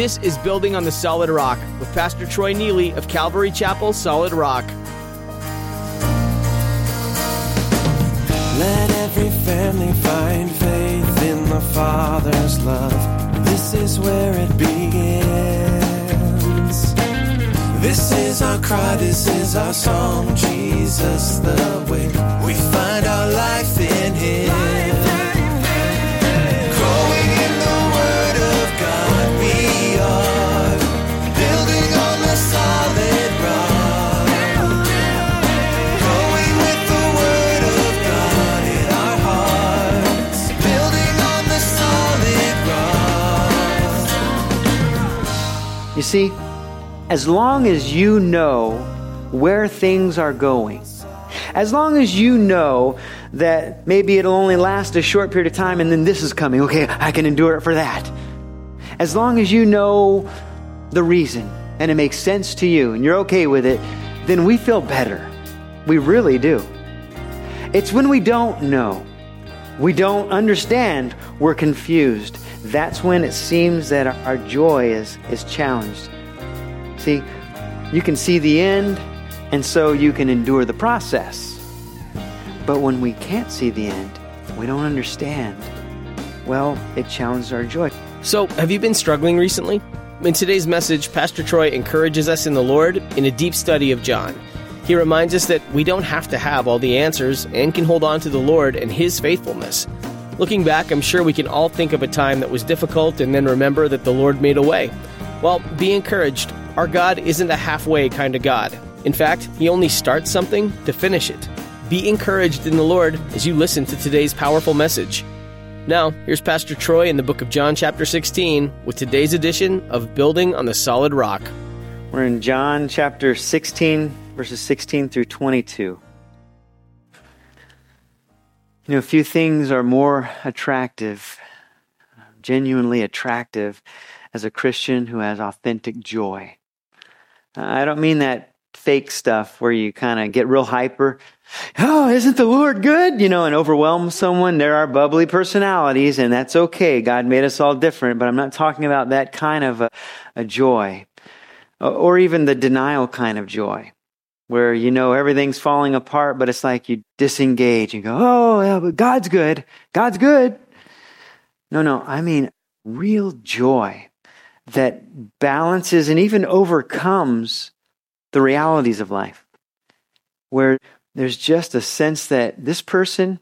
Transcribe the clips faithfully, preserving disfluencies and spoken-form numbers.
This is Building on the Solid Rock with Pastor Troy Neely of Calvary Chapel, Solid Rock. Let every family find faith in the Father's love. This is where it begins. This is our cry, this is our song. Jesus the way. We find our life in Him. Growing in the Word of God, we are building on the solid rock. Growing with the Word of God in our hearts, building on the solid rock. You see, as long as you know where things are going, as long as you know that maybe it'll only last a short period of time and then this is coming, okay, I can endure it for that. As long as you know the reason and it makes sense to you and you're okay with it, then we feel better. We really do. It's when we don't know, we don't understand, we're confused. That's when it seems that our joy is, is challenged. See, you can see the end, and so you can endure the process. But when we can't see the end, we don't understand, well, it challenges our joy. So, have you been struggling recently? In today's message, Pastor Troy encourages us in the Lord in a deep study of John. He reminds us that we don't have to have all the answers and can hold on to the Lord and His faithfulness. Looking back, I'm sure we can all think of a time that was difficult and then remember that the Lord made a way. Well, be encouraged. Our God isn't a halfway kind of God. In fact, He only starts something to finish it. Be encouraged in the Lord as you listen to today's powerful message. Now, here's Pastor Troy in the book of John chapter sixteen with today's edition of Building on the Solid Rock. We're in John chapter sixteen, verses sixteen through twenty-two. You know, few things are more attractive, genuinely attractive, as a Christian who has authentic joy. I don't mean that fake stuff where you kind of get real hyper. Oh, isn't the Lord good? You know, and overwhelm someone. There are bubbly personalities, and that's okay. God made us all different, but I'm not talking about that kind of a, a joy. Or even the denial kind of joy, where you know everything's falling apart, but it's like you disengage and go, oh, yeah, but God's good. God's good. No, no, I mean real joy that balances and even overcomes the realities of life, where there's just a sense that this person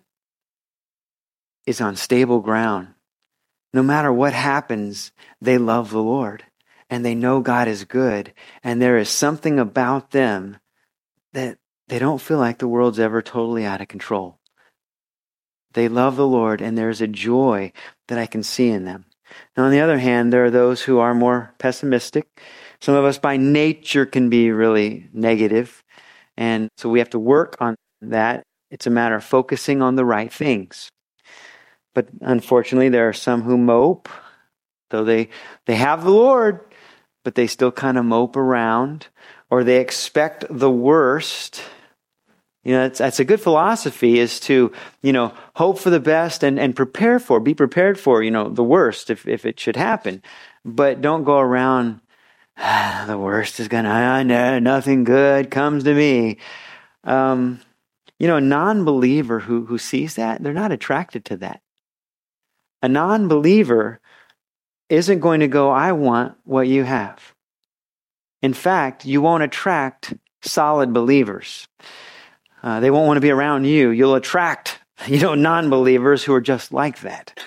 is on stable ground. No matter what happens, they love the Lord and they know God is good, and there is something about them that they don't feel like the world's ever totally out of control. They love the Lord, and there's a joy that I can see in them. Now, on the other hand, there are those who are more pessimistic. Some of us by nature can be really negative, and so we have to work on that. It's a matter of focusing on the right things. But unfortunately, there are some who mope, though they, they have the Lord, but they still kind of mope around, or they expect the worst. You know, that's, that's a good philosophy, is to, you know, hope for the best and, and prepare for, be prepared for, you know, the worst if, if it should happen. But don't go around, ah, the worst is going to, I know, nothing good comes to me. Um, you know, a non-believer who, who sees that, they're not attracted to that. A non-believer isn't going to go, I want what you have. In fact, you won't attract solid believers. Uh, they won't want to be around you. You'll attract, you know, non-believers who are just like that,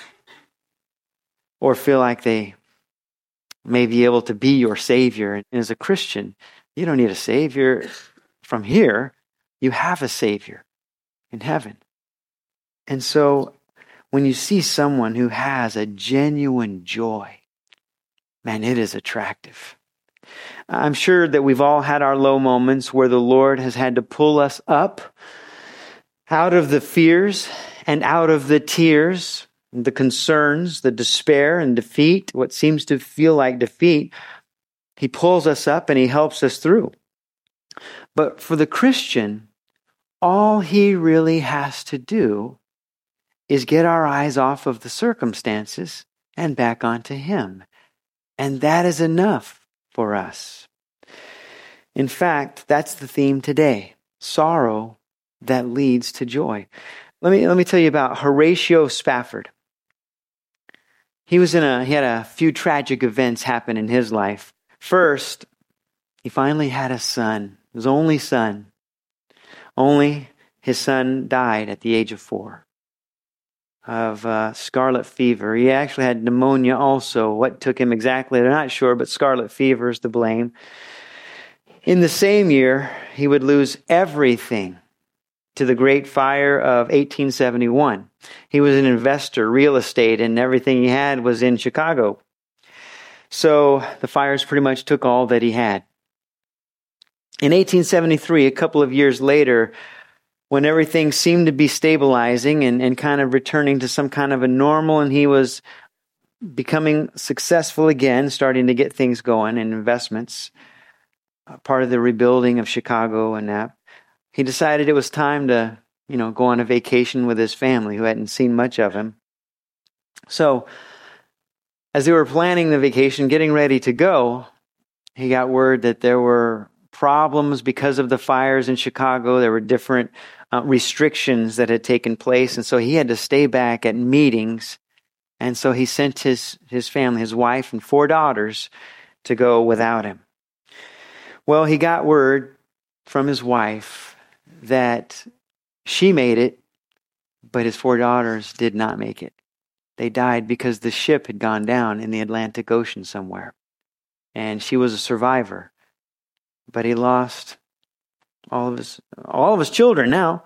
or feel like they may be able to be your savior. And as a Christian, you don't need a savior from here. You have a savior in heaven. And so when you see someone who has a genuine joy, man, it is attractive. I'm sure that we've all had our low moments where the Lord has had to pull us up out of the fears and out of the tears, the concerns, the despair and defeat, what seems to feel like defeat. He pulls us up and He helps us through. But for the Christian, all he really has to do is get our eyes off of the circumstances and back onto Him. And that is enough for us. In fact, that's the theme today. Sorrow that leads to joy. Let me, let me tell you about Horatio Spafford. He was in a, he had a few tragic events happen in his life. First, he finally had a son, his only son. Only his son died at the age of four of uh, scarlet fever. He actually had pneumonia also. What took him exactly, they're not sure, but scarlet fever is to blame. In the same year, he would lose everything to the Great Fire of eighteen seventy-one. He was an investor, real estate, and everything he had was in Chicago. So the fires pretty much took all that he had. In eighteen seventy-three, a couple of years later, when everything seemed to be stabilizing and, and kind of returning to some kind of a normal, and he was becoming successful again, starting to get things going in investments, part of the rebuilding of Chicago and that, he decided it was time to, you know, go on a vacation with his family who hadn't seen much of him. So, as they were planning the vacation, getting ready to go, he got word that there were problems because of the fires in Chicago. There were different uh, restrictions that had taken place, and so he had to stay back at meetings. And so he sent his, his family, his wife and four daughters, to go without him. Well, he got word from his wife that she made it, but his four daughters did not make it. They died because the ship had gone down in the Atlantic Ocean somewhere. And she was a survivor. But he lost all of his all of his children now.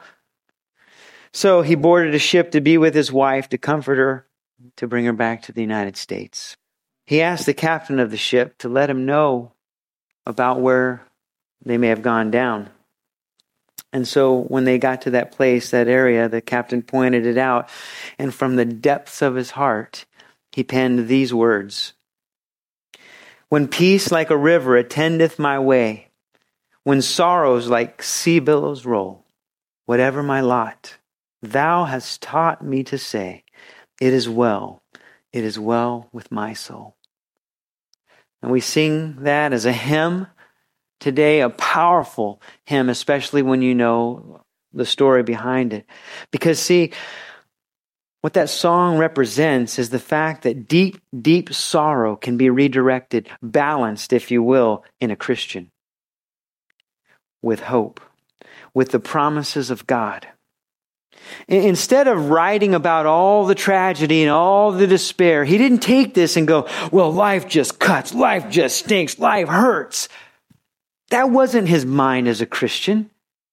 So he boarded a ship to be with his wife, to comfort her, to bring her back to the United States. He asked the captain of the ship to let him know about where they may have gone down. And so when they got to that place, that area, the captain pointed it out. And from the depths of his heart, he penned these words. When peace like a river attendeth my way, when sorrows like sea billows roll, whatever my lot, thou hast taught me to say, it is well, it is well with my soul. And we sing that as a hymn today, a powerful hymn, especially when you know the story behind it. Because see, what that song represents is the fact that deep, deep sorrow can be redirected, balanced, if you will, in a Christian. With hope, with the promises of God. Instead of writing about all the tragedy and all the despair, he didn't take this and go, well, life just cuts, life just stinks, life hurts. That wasn't his mind as a Christian.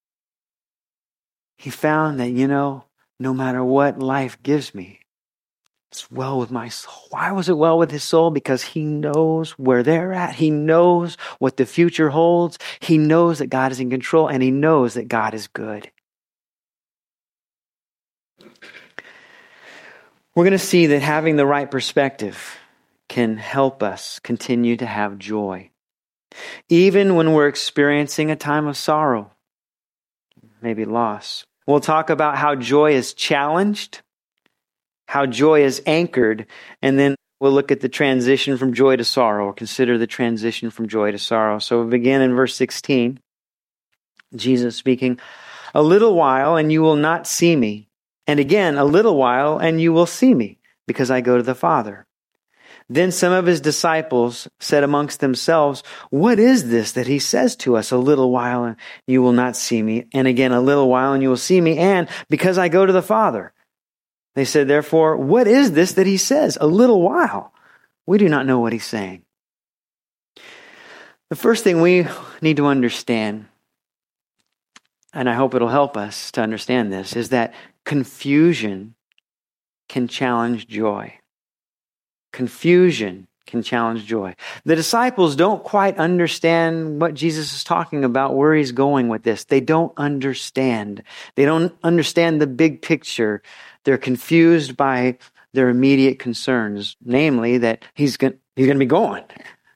He found that, you know, no matter what life gives me, it's well with my soul. Why was it well with his soul? Because he knows where they're at. He knows what the future holds. He knows that God is in control, and he knows that God is good. We're going to see that having the right perspective can help us continue to have joy. Even when we're experiencing a time of sorrow, maybe loss. We'll talk about how joy is challenged, how joy is anchored, and then we'll look at the transition from joy to sorrow, or consider the transition from joy to sorrow. So we begin in verse sixteen. Jesus speaking, a little while and you will not see me. And again, a little while and you will see me, because I go to the Father. Then some of his disciples said amongst themselves, what is this that he says to us, a little while and you will not see me, and again a little while and you will see me, and because I go to the Father? They said, therefore, what is this that he says, a little while? We do not know what he's saying. The first thing we need to understand, and I hope it'll help us to understand this, is that confusion can challenge joy. Confusion can challenge joy. The disciples don't quite understand what Jesus is talking about, where he's going with this. They don't understand. They don't understand the big picture. They're confused by their immediate concerns, namely that he's going, he's going to be gone.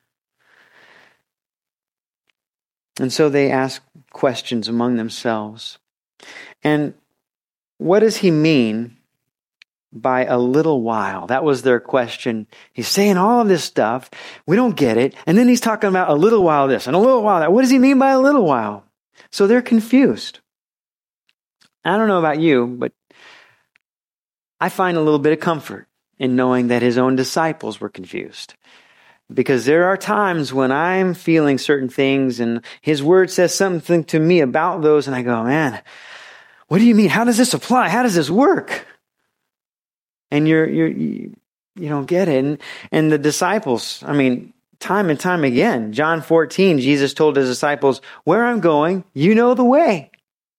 And so they ask questions among themselves. And what does he mean by a little while? That was their question. He's saying all of this stuff. We don't get it. And then he's talking about a little while this and a little while that. What does he mean by a little while? So they're confused. I don't know about you, but I find a little bit of comfort in knowing that his own disciples were confused. Because there are times when I'm feeling certain things and his word says something to me about those and I go, man, what do you mean? How does this apply? How does this work? And you're, you're, you, you don't get it. And, and the disciples, I mean, time and time again, John fourteen, Jesus told his disciples, where I'm going, you know the way.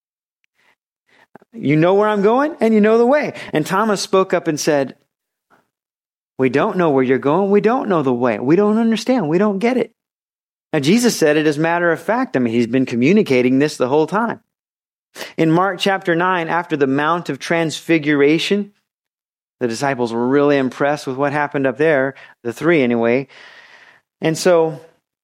You know where I'm going and you know the way. And Thomas spoke up and said, we don't know where you're going. We don't know the way. We don't understand. We don't get it. Now, Jesus said it as a matter of fact. I mean, he's been communicating this the whole time. In Mark chapter nine, after the Mount of Transfiguration, the disciples were really impressed with what happened up there, the three anyway. And so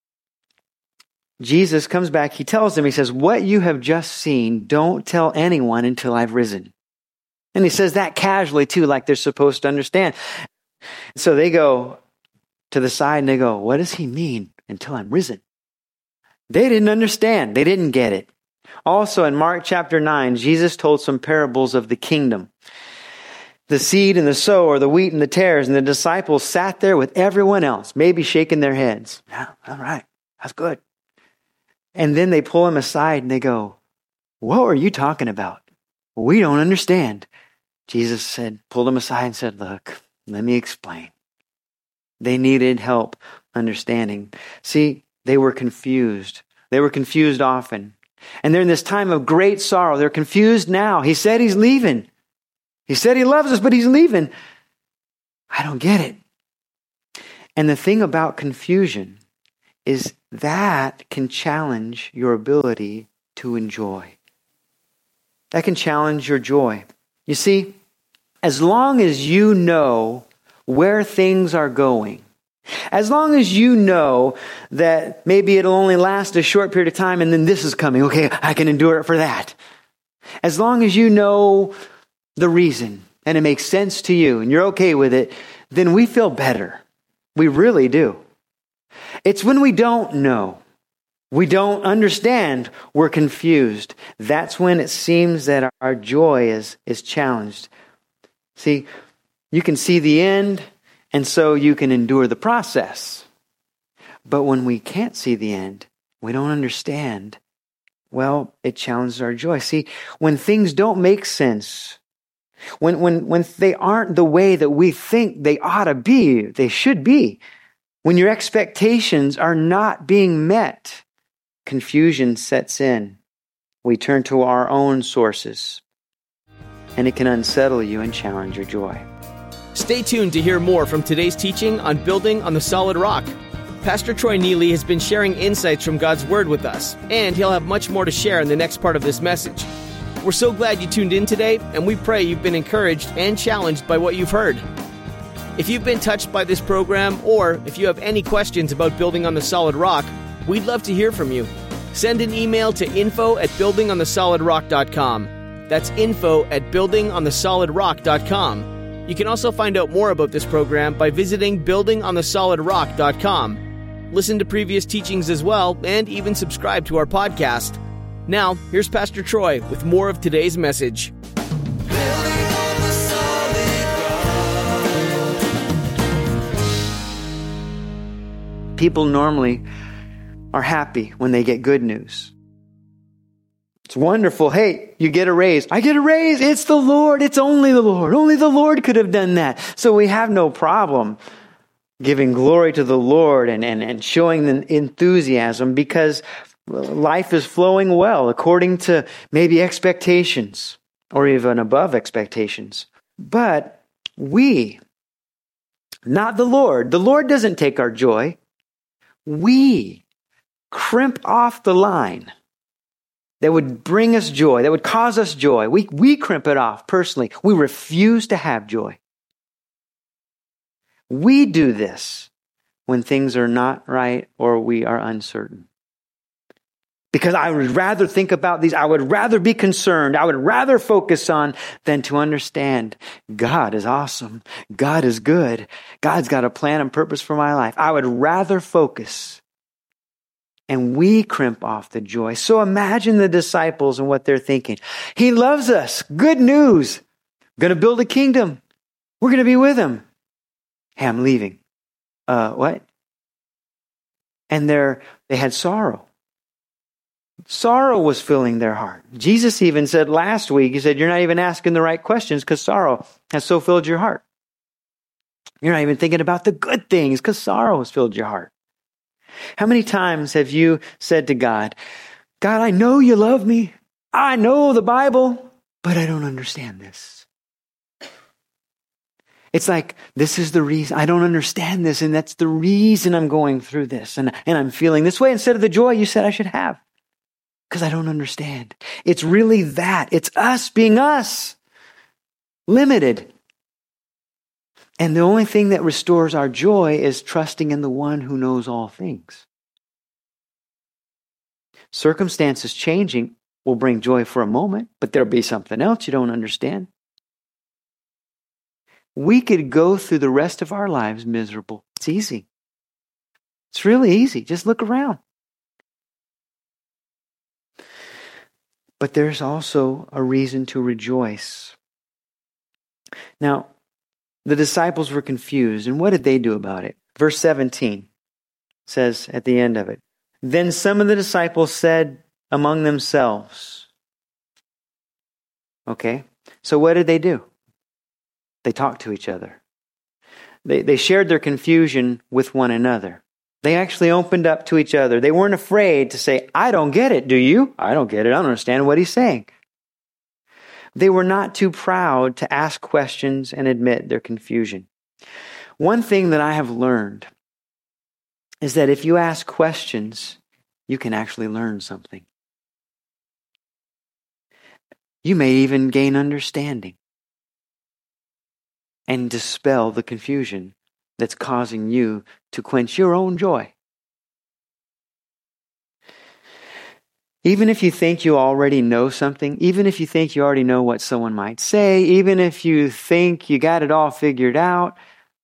Jesus comes back. He tells them, he says, what you have just seen, don't tell anyone until I've risen. And he says that casually too, like they're supposed to understand. So they go to the side and they go, what does he mean until I'm risen? They didn't understand. They didn't get it. Also in Mark chapter nine, Jesus told some parables of the kingdom. The seed and the sower, the wheat and the tares, and the disciples sat there with everyone else, maybe shaking their heads. Yeah, all right, that's good. And then they pull him aside and they go, what are you talking about? We don't understand. Jesus said, pulled him aside and said, look, let me explain. They needed help understanding. See, they were confused. They were confused often. And they're in this time of great sorrow. They're confused now. He said he's leaving. He said he loves us, but he's leaving. I don't get it. And the thing about confusion is that can challenge your ability to enjoy. That can challenge your joy. You see, as long as you know where things are going, as long as you know that maybe it'll only last a short period of time and then this is coming, okay, I can endure it for that. As long as you know the reason and it makes sense to you and you're okay with it, then we feel better. We really do. It's when we don't know, we don't understand, we're confused. That's when it seems that our joy is, is challenged. See, you can see the end, and so you can endure the process. But when we can't see the end, we don't understand, well, it challenges our joy. See, when things don't make sense, when, when, when they aren't the way that we think they ought to be, they should be, when your expectations are not being met, confusion sets in. We turn to our own sources, and it can unsettle you and challenge your joy. Stay tuned to hear more from today's teaching on Building on the Solid Rock. Pastor Troy Neely has been sharing insights from God's Word with us, and he'll have much more to share in the next part of this message. We're so glad you tuned in today, and we pray you've been encouraged and challenged by what you've heard. If you've been touched by this program, or if you have any questions about Building on the Solid Rock, we'd love to hear from you. Send an email to info at building on the solid rock dot com. That's info at building on the solid rock dot com. You can also find out more about this program by visiting building on the solid rock dot com. Listen to previous teachings as well, and even subscribe to our podcast. Now, here's Pastor Troy with more of today's message. People normally are happy when they get good news. It's wonderful. Hey, you get a raise. I get a raise. It's the Lord. It's only the Lord. Only the Lord could have done that. So we have no problem giving glory to the Lord and, and, and showing the enthusiasm because life is flowing well according to maybe expectations or even above expectations. But we, not the Lord, the Lord doesn't take our joy. We crimp off the line that would bring us joy, that would cause us joy. We, we crimp it off personally. We refuse to have joy. We do this when things are not right or we are uncertain. Because I would rather think about these. I would rather be concerned. I would rather focus on than to understand God is awesome. God is good. God's got a plan and purpose for my life. I would rather focus. And we crimp off the joy. So imagine the disciples and what they're thinking. He loves us. Good news. Going to build a kingdom. We're going to be with him. Hey, I'm leaving. Uh, what? And they're, they had sorrow. Sorrow was filling their heart. Jesus even said last week, he said, you're not even asking the right questions because sorrow has so filled your heart. You're not even thinking about the good things because sorrow has filled your heart. How many times have you said to God, God, I know you love me. I know the Bible, but I don't understand this. It's like, this is the reason, I don't understand this, and that's the reason I'm going through this, and, and I'm feeling this way instead of the joy you said I should have. Because I don't understand. It's really that. It's us being us. Limited. And the only thing that restores our joy is trusting in the one who knows all things. Circumstances changing will bring joy for a moment, but there'll be something else you don't understand. We could go through the rest of our lives miserable. It's easy. It's really easy. Just look around. But there's also a reason to rejoice. Now, the disciples were confused, and what did they do about it? Verse seventeen says at the end of it, then some of the disciples said among themselves. Okay, so what did they do? They talked to each other. They, they shared their confusion with one another. They actually opened up to each other. They weren't afraid to say, I don't get it, do you? I don't get it. I don't understand what he's saying. They were not too proud to ask questions and admit their confusion. One thing that I have learned is that if you ask questions, you can actually learn something. You may even gain understanding and dispel the confusion that's causing you to quench your own joy. Even if you think you already know something, even if you think you already know what someone might say, even if you think you got it all figured out,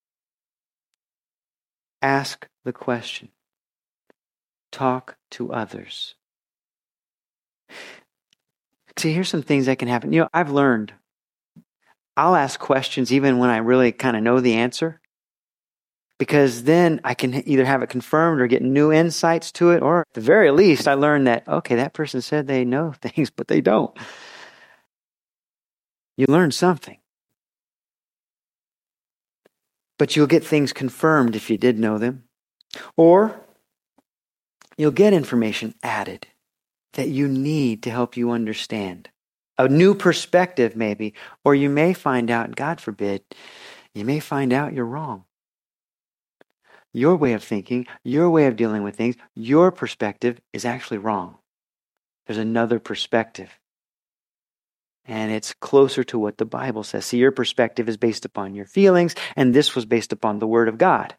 ask the question. Talk to others. See, here's some things that can happen. You know, I've learned I'll ask questions even when I really kind of know the answer. Because then I can either have it confirmed or get new insights to it, or at the very least, I learned that, okay, that person said they know things, but they don't. You learn something. But you'll get things confirmed if you did know them. Or you'll get information added that you need to help you understand. A new perspective maybe, or you may find out, God forbid, you may find out you're wrong. Your way of thinking, your way of dealing with things, your perspective is actually wrong. There's another perspective. And it's closer to what the Bible says. See, your perspective is based upon your feelings, and this was based upon the Word of God.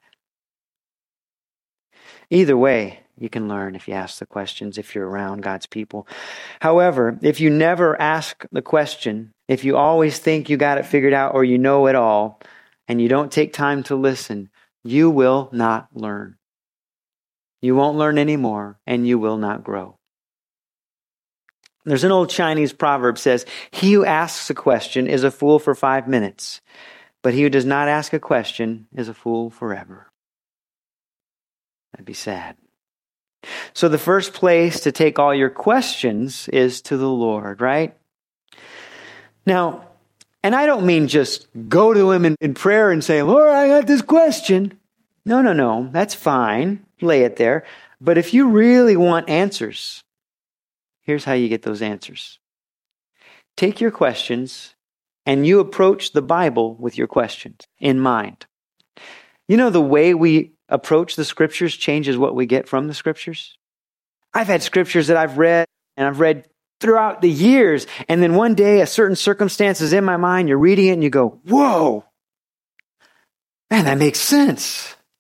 Either way, you can learn if you ask the questions, if you're around God's people. However, if you never ask the question, if you always think you got it figured out or you know it all, and you don't take time to listen, you will not learn. You won't learn anymore, and you will not grow. There's an old Chinese proverb that says, he who asks a question is a fool for five minutes, but he who does not ask a question is a fool forever. That'd be sad. So the first place to take all your questions is to the Lord, right? Now, and I don't mean just go to him in, in prayer and say, Lord, I got this question. No, no, no. That's fine. Lay it there. But if you really want answers, here's how you get those answers. Take your questions and you approach the Bible with your questions in mind. You know, the way we approach the Scriptures changes what we get from the Scriptures. I've had Scriptures that I've read and I've read throughout the years. And then one day a certain circumstance is in my mind. You're reading it and you go, whoa, man, that makes sense.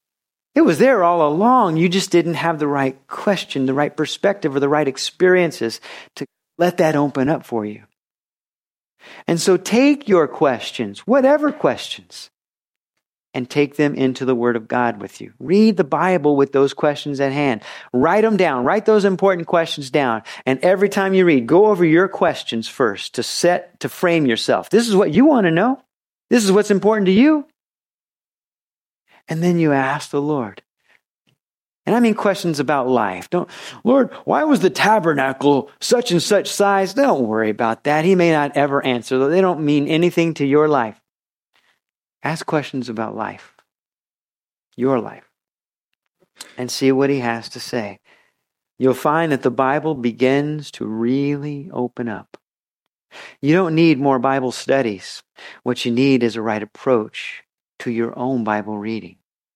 It was there all along. You just didn't have the right question, the right perspective, or the right experiences to let that open up for you. And so take your questions, whatever questions, and take them into the Word of God with you. Read the Bible with those questions at hand. Write them down. Write those important questions down. And every time you read, go over your questions first to set, to frame yourself. This is what you want to know. This is what's important to you. And then you ask the Lord. And I mean questions about life. Don't, Lord, why was the tabernacle such and such size? Don't worry about that. He may not ever answer. They don't mean anything to your life. Ask questions about life, your life, and see what he has to say. You'll find that the Bible begins to really open up. You don't need more Bible studies. What you need is a right approach to your own Bible reading.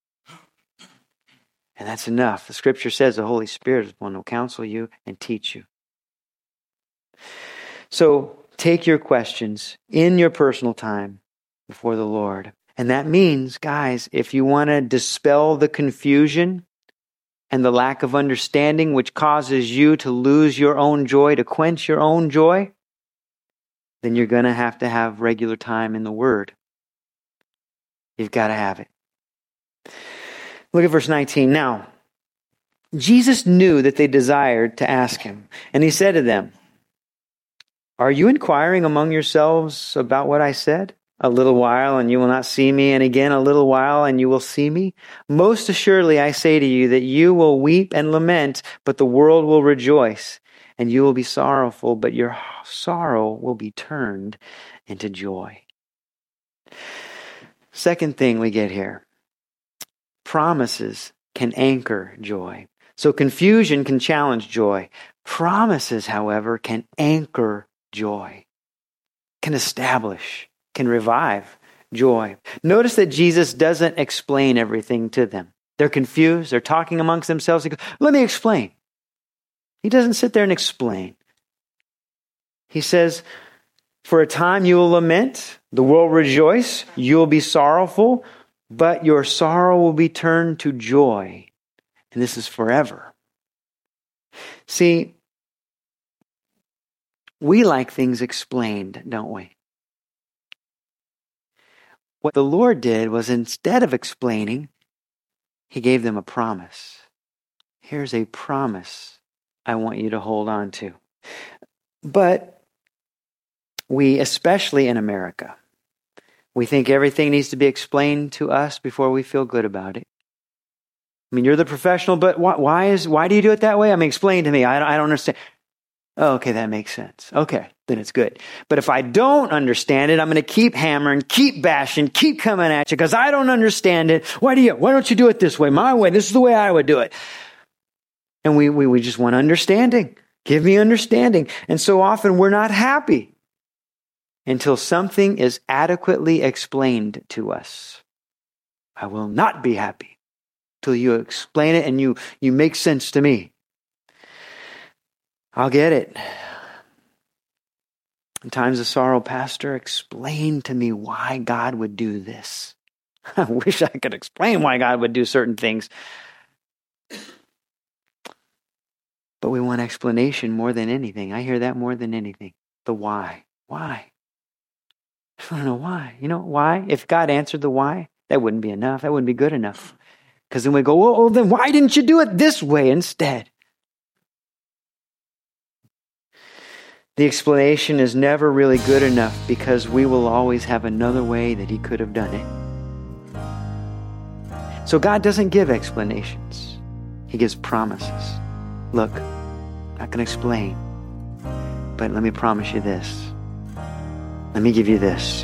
And that's enough. The Scripture says the Holy Spirit is one who will counsel you and teach you. So take your questions in your personal time before the Lord. And that means, guys, if you want to dispel the confusion and the lack of understanding which causes you to lose your own joy, to quench your own joy, then you're going to have to have regular time in the Word. You've got to have it. Look at verse nineteen. Now, Jesus knew that they desired to ask him, and he said to them, "Are you inquiring among yourselves about what I said? A little while and you will not see me, and again a little while and you will see me. Most assuredly I say to you that you will weep and lament, but the world will rejoice, and you will be sorrowful, but your sorrow will be turned into joy." Second thing we get here, promises can anchor joy. So confusion can challenge joy. Promises, however, can anchor joy, can establish, can revive joy. Notice that Jesus doesn't explain everything to them. They're confused. They're talking amongst themselves. He goes, "Let me explain." He doesn't sit there and explain. He says, "For a time you will lament, the world rejoice, you will be sorrowful, but your sorrow will be turned to joy." And this is forever. See, we like things explained, don't we? What the Lord did was, instead of explaining, he gave them a promise. Here's a promise I want you to hold on to. But we, especially in America, we think everything needs to be explained to us before we feel good about it. I mean, you're the professional, but why, why is why do you do it that way? I mean, explain to me. I don't, I don't understand. Oh, okay, that makes sense. Okay, then it's good. But if I don't understand it, I'm going to keep hammering, keep bashing, keep coming at you because I don't understand it. Why do you? Why don't you do it this way, my way? This is the way I would do it. And we we, we just want understanding. Give me understanding. And so often we're not happy until something is adequately explained to us. I will not be happy till you explain it and you you make sense to me. I'll get it. In times of sorrow, Pastor, explain to me why God would do this. I wish I could explain why God would do certain things. But we want explanation more than anything. I hear that more than anything. The why. Why? I don't know why. You know why? If God answered the why, that wouldn't be enough. That wouldn't be good enough. Because then we go, well, then why didn't you do it this way instead? The explanation is never really good enough because we will always have another way that he could have done it. So God doesn't give explanations. He gives promises. Look, I'm not going to explain, but let me promise you this. Let me give you this.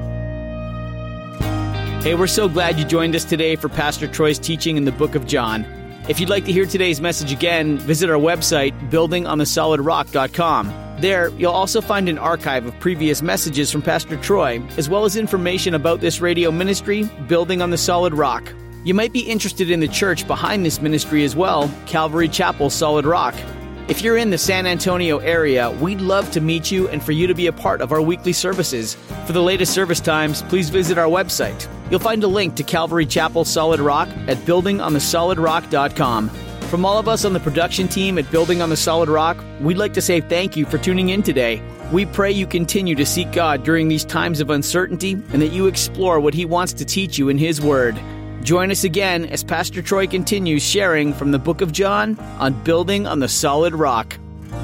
Hey, we're so glad you joined us today for Pastor Troy's teaching in the book of John. If you'd like to hear today's message again, visit our website, building on the solid rock dot com. There, you'll also find an archive of previous messages from Pastor Troy, as well as information about this radio ministry, Building on the Solid Rock. You might be interested in the church behind this ministry as well, Calvary Chapel Solid Rock. If you're in the San Antonio area, we'd love to meet you and for you to be a part of our weekly services. For the latest service times, please visit our website. You'll find a link to Calvary Chapel Solid Rock at building on the solid rock dot com. From all of us on the production team at Building on the Solid Rock, we'd like to say thank you for tuning in today. We pray you continue to seek God during these times of uncertainty and that you explore what He wants to teach you in His Word. Join us again as Pastor Troy continues sharing from the book of John on Building on the Solid Rock.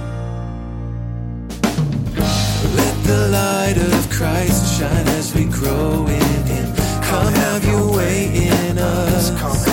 Let the light of Christ shine as we grow in Him. Come have your way in us.